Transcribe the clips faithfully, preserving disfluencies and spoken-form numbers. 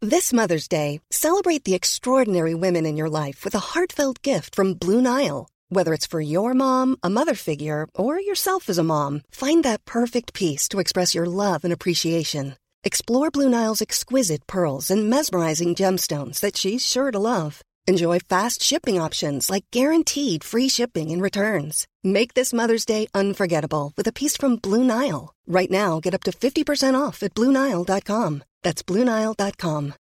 This Mother's Day, celebrate the extraordinary women in your life with a heartfelt gift from Blue Nile. Whether it's for your mom, a mother figure, or yourself as a mom, find that perfect piece to express your love and appreciation. Explore Blue Nile's exquisite pearls and mesmerizing gemstones that she's sure to love. Enjoy fast shipping options like guaranteed free shipping and returns. Make this Mother's Day unforgettable with a piece from Blue Nile. Right now, get up to fifty percent off at Blue Nile dot com. That's Blue Nile dot com.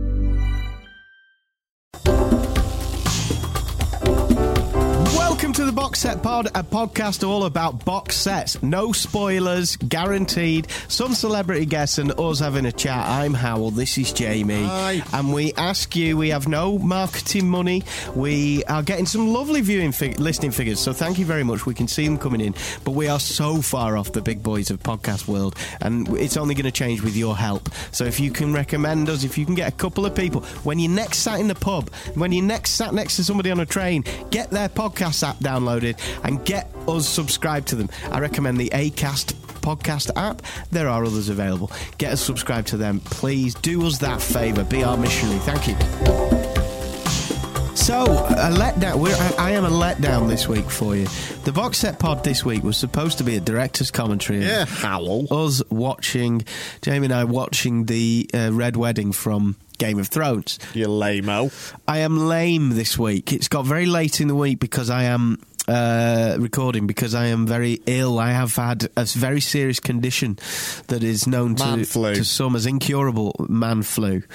Welcome to the Box Set Pod, a podcast all about box sets. No spoilers, guaranteed. Some celebrity guests and us having a chat. I'm Howell, this is Jamie. Hi. And we ask you, we have no marketing money. We are getting some lovely viewing fig- listening figures, so thank you very much. We can see them coming in. But we are so far off the big boys of podcast world, and it's only going to change with your help. So if you can recommend us, if you can get a couple of people, when you're next sat in the pub, when you're next sat next to somebody on a train, get their podcast app downloaded and get us subscribed to them. I recommend the Acast podcast app. There are others available. Get us subscribed to them. Please do us that favour. Be our missionary. Thank you. So, a letdown. We're, I, I am a letdown this week for you. The Box Set Pod this week was supposed to be a director's commentary. Yeah, Howell. Us watching, Jamie and I watching the uh, Red Wedding from Game of Thrones. You lame-o. I am lame this week. It's got very late in the week because I am uh, recording, because I am very ill. I have had a very serious condition that is known Man to, flu. to some as incurable man flu.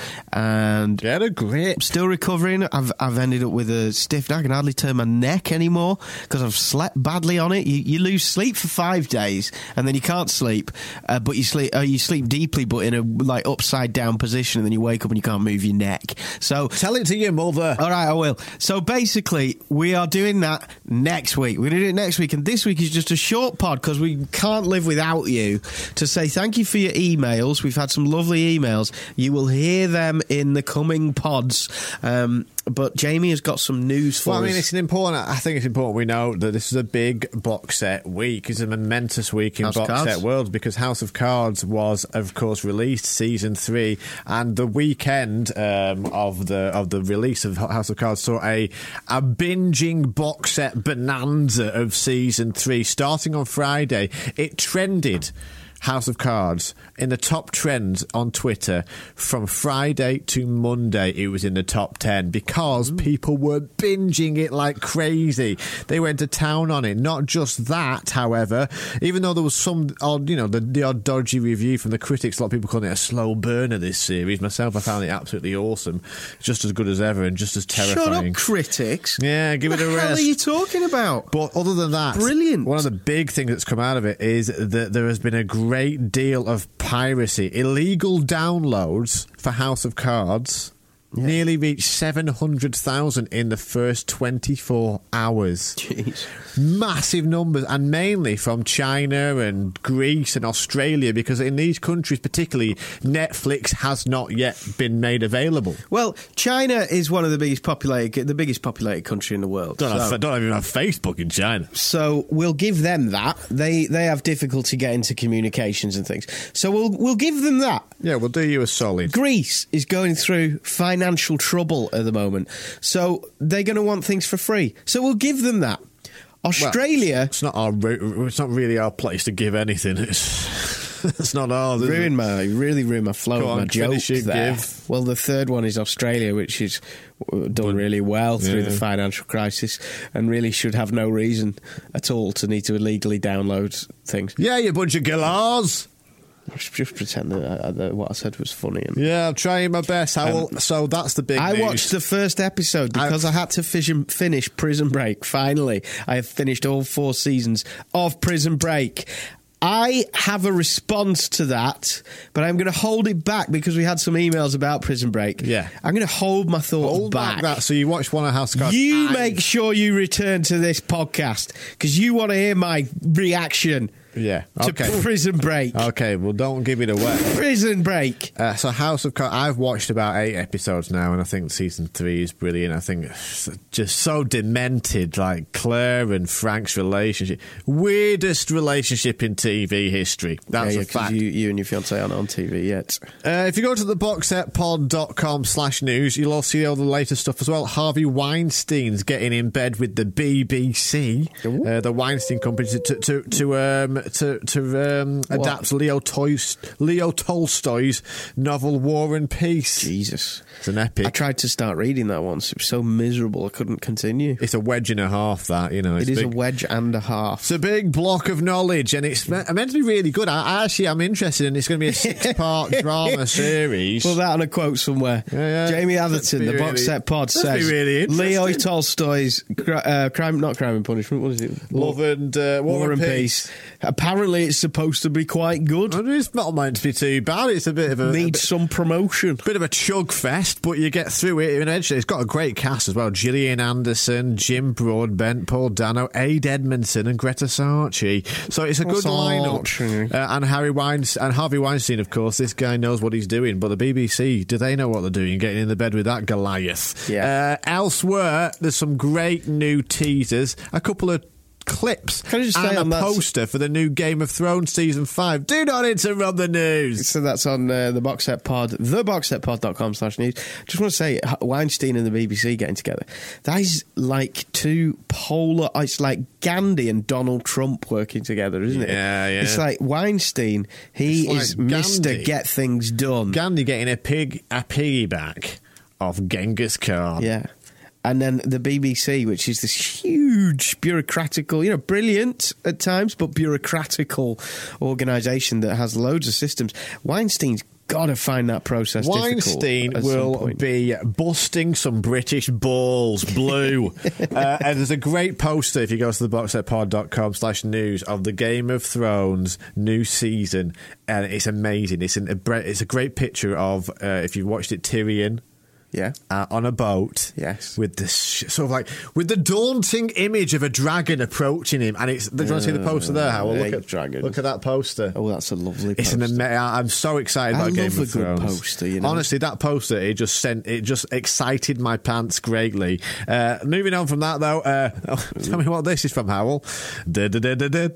And Get a grip. I'm still recovering. I've I've ended up with a stiff neck. I can hardly turn my neck anymore because I've slept badly on it. You, you lose sleep for five days and then you can't sleep, uh, but you sleep uh, you sleep deeply, but in a like upside down position, and then you wake up and you can't move your neck. So Tell it to your mother. all right, I will. So basically, we are doing that next week. We're going to do it next week, and this week is just a short pod because we can't live without you to say thank you for your emails. We've had some lovely emails. You will hear them in the coming pods. Um, but Jamie has got some news for Well, us. I mean, it's an important. I think it's important we know that this is a big box set week. It's a momentous week in House of box Cards. set world because House of Cards was, of course, released season three, and the weekend um, of the of the release of House of Cards saw a a binging box set bonanza of season three. Starting on Friday, it trended. House of Cards in the top trends on Twitter from Friday to Monday. It was in the top ten because mm. people were binging it like crazy. They went to town on it. Not just that, however, even though there was some odd, you know, the, the odd dodgy review from the critics, a lot of people calling it a slow burner, this series. Myself, I found it absolutely awesome. Just as good as ever and just as terrifying. Shut up, critics. Yeah, give what it a the rest. hell are you talking about? But other than that, brilliant. One of the big things that's come out of it is that there has been a great deal of piracy. Illegal downloads for House of Cards yeah. nearly reached seven hundred thousand in the first twenty-four hours. Jeez. Massive numbers, and mainly from China and Greece and Australia, because in these countries particularly, Netflix has not yet been made available. Well, China is one of the biggest populated, the biggest populated country in the world. Don't, so, have, don't even have Facebook in China. So we'll give them that. They they have difficulty getting to communications and things. So we'll we'll give them that. Yeah, we'll do you a solid. Greece is going through financial trouble at the moment, so they're going to want things for free. So we'll give them that. Australia, well, it's not our. It's not really our place to give anything. It's, it's not ours. Is ruined it? my really ruined my flow Go of my on, joke finish it, there. give. Well, the third one is Australia, which is done really well through yeah. the financial crisis, and really should have no reason at all to need to illegally download things. Yeah, you bunch of gillars. Just pretend that, I, that what I said was funny. And, yeah, I'm trying my best. Howell. Um, so that's the big I news. watched the first episode because I've... I had to fish and finish Prison Break. Finally, I have finished all four seasons of Prison Break. I have a response to that, but I'm going to hold it back because we had some emails about Prison Break. Yeah. I'm going to hold my thoughts hold back. back that. So you watched one of House of Cards. You I... make sure you return to this podcast because you want to hear my reaction. Yeah. To Okay. Prison Break. Okay, well, don't give it away. Prison Break. Uh, so House of Cards, I've watched about eight episodes now, and I think season three is brilliant. I think it's just so demented, like Claire and Frank's relationship. Weirdest relationship in T V history. That's yeah, a yeah, 'cause fact. You, you and your fiancé aren't on T V yet. Uh, if you go to the boxsetpod.com slash news, you'll all see all the latest stuff as well. Harvey Weinstein's getting in bed with the B B C, uh, the Weinstein Company, to to to um, to, to um, adapt Leo, Toys, Leo Tolstoy's novel War and Peace. Jesus. It's an epic. I tried to start reading that once. It was so miserable I couldn't continue. It's a wedge and a half, that, you know. It's It is big. a wedge and a half. It's a big block of knowledge, and it's me- meant to be really good. I, I actually am interested in it. It's going to be a six-part drama series. Put that on a quote somewhere. Yeah, yeah. Jamie Atherton, That'd the be Box really- Set Pod, that'd be says really interesting. Leo Tolstoy's cri- uh, crime, not Crime and Punishment. What is it? Love and uh, War, War and and Peace. Peace. Apparently, it's supposed to be quite good. I mean, it's not meant to be too bad. It's a bit of a, a Needs bit, some promotion. bit of a chug fest, but you get through it eventually. It's got a great cast as well: Gillian Anderson, Jim Broadbent, Paul Dano, Aid Edmondson, and Greta Sarchi. So it's a good Sarchi. lineup. Uh, and Harry Weinstein, and Harvey Weinstein, of course. This guy knows what he's doing. But the B B C, do they know what they're doing? Getting in the bed with that Goliath. Yeah. Uh, elsewhere, there's some great new teasers. A couple of clips Can I just and say a on that- poster for the new Game of Thrones season five. Do not interrupt the news. So that's on uh, the Box Set Pod, the box set pod dot com slash news. Just want to say, H- Weinstein and the B B C getting together. That is like two polar. It's like Gandhi and Donald Trump working together, isn't it? Yeah, yeah. It's like Weinstein. He It's like is Mister Gandhi. Get Things Done. Gandhi getting a pig a piggyback of Genghis Khan. Yeah. And then the B B C, which is this huge bureaucratical, you know, brilliant at times, but bureaucratical organisation that has loads of systems. Weinstein's got to find that process Weinstein difficult at some will point. be busting some British balls blue. uh, and there's a great poster, if you go to the boxsetpod.com slash news, of the Game of Thrones new season. And it's amazing. It's, an, a, bre- it's a great picture of, uh, if you've watched it, Tyrion. Yeah. Uh, on a boat, Yes. with this sh- sort of like with the daunting image of a dragon approaching him, and it's. Do you want to see the poster there? Howell? I Look hate at dragons. Look at that poster. Oh, that's a lovely It's poster. an ama- I'm so excited I about Game love of a good Thrones. poster, you know. Honestly, that poster it just sent it just excited my pants greatly. Uh, moving on from that though, uh, oh, tell me what this is from, Howell. Da-da-da-da-da.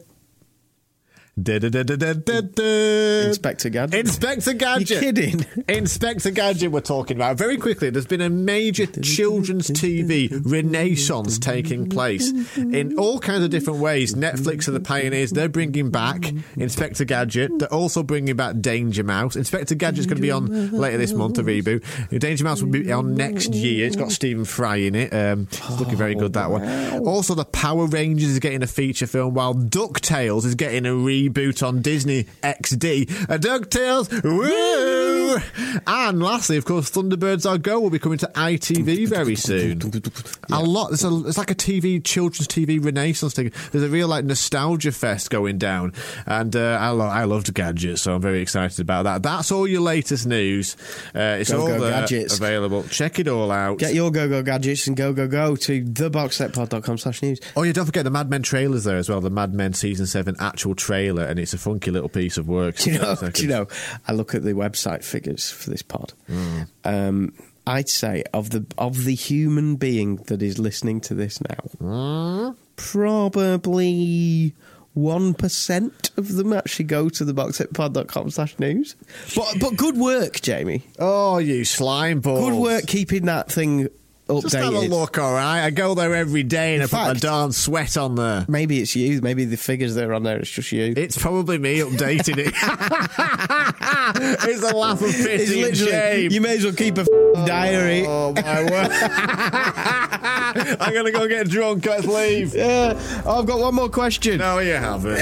Da-da-da-da-da-da. Inspector Gadget. Inspector Gadget. You kidding? Inspector Gadget we're talking about. Very quickly, there's been a major children's T V renaissance taking place in all kinds of different ways. Netflix are the pioneers. They're bringing back Inspector Gadget. They're also bringing back Danger Mouse. Inspector Gadget's going to be on later this month, a reboot. Danger Mouse will be on next year. It's got Stephen Fry in it. Um, it's looking very good, that one. Also, the Power Rangers is getting a feature film, while DuckTales is getting a reboot on Disney X D. A DuckTales, woo! And lastly, of course, Thunderbirds Are Go will be coming to I T V very soon. A lot. It's, a, it's like a T V, children's T V renaissance thing. There's a real like nostalgia fest going down, and uh, I, lo- I loved Gadgets, so I'm very excited about that. That's all your latest news. Uh, it's Go, all go, there, Gadgets. available. Check it all out. Get your go-go gadgets and go, go, go to the box set pod dot com slash news. Oh, yeah, don't forget the Mad Men trailer's there as well. The Mad Men Season seven actual trailer, and it's a funky little piece of work. Do you know, do you know, I look at the website figures for this pod. Mm. Um, I'd say of the of the human being that is listening to this now, Mm. probably one percent of them actually go to the box set pod dot com slash news. But but good work, Jamie. Oh, you slime balls. Good work keeping that thing updated. Just have a look, all right? I go there every day and In I put my fact- darn sweat on there. Maybe it's you. Maybe the figures that are on there, it's just you. It's probably me updating it. It's a laugh of It's pity and literally, shame. you may as well keep a f***ing diary. Oh, my word. I'm going to go get drunk. Let's leave. Yeah. Oh, I've got one more question. No, you haven't.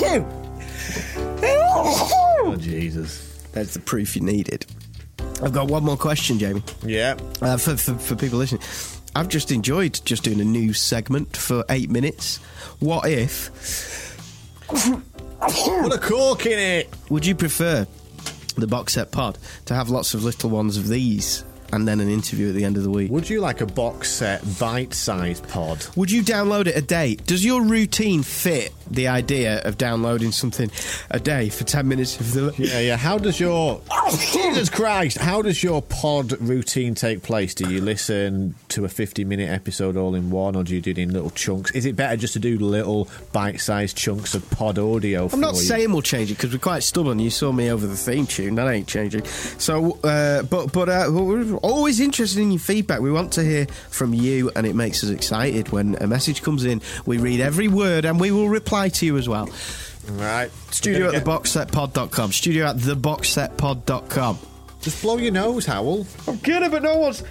Oh, Jesus. That's the proof you needed. I've got one more question, Jamie. Yeah. Uh, for, for, for people listening. I've just enjoyed just doing a news segment for eight minutes. What if... Put a cork in it. Would you prefer the box set pod to have lots of little ones of these and then an interview at the end of the week? Would you like a box set bite-sized pod? Would you download it a day? Does your routine fit the idea of downloading something a day for ten minutes of the... Yeah, yeah. How does your... Jesus Christ! How does your pod routine take place? Do you listen to a fifty-minute episode all in one, or do you do it in little chunks? Is it better just to do little bite-sized chunks of pod audio for I'm not you? saying we'll change it, because we're quite stubborn. You saw me over the theme tune. That ain't changing. So, uh, but but uh, we're always interested in your feedback. We want to hear from you, and it makes us excited when a message comes in. We read every word, and we will reply to you as well. Right. Studio at the box set pod dot com. Studio at the box set pod dot com. Just blow your nose, Howell. I'm kidding, but no one's...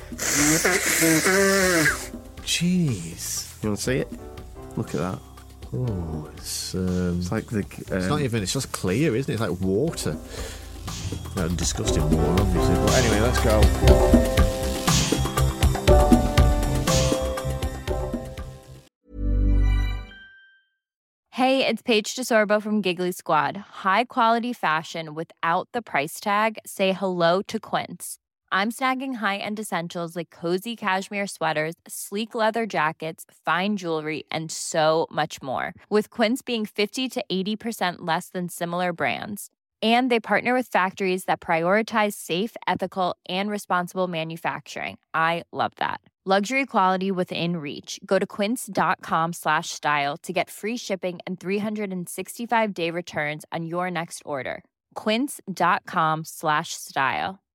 Jeez. You want to see it? Look at that. Oh, it's... Um, It's like the... Um, it's not even... It's just clear, isn't it? It's like water. Well, disgusting water, obviously. But anyway, let's go. Hey, it's Paige DeSorbo from Giggly Squad. High quality fashion without the price tag. Say hello to Quince. I'm snagging high-end essentials like cozy cashmere sweaters, sleek leather jackets, fine jewelry, and so much more. With Quince being fifty to eighty percent less than similar brands. And they partner with factories that prioritize safe, ethical, and responsible manufacturing. I love that. Luxury quality within reach. Go to quince.com slash style to get free shipping and three sixty-five day returns on your next order. Quince.com slash style.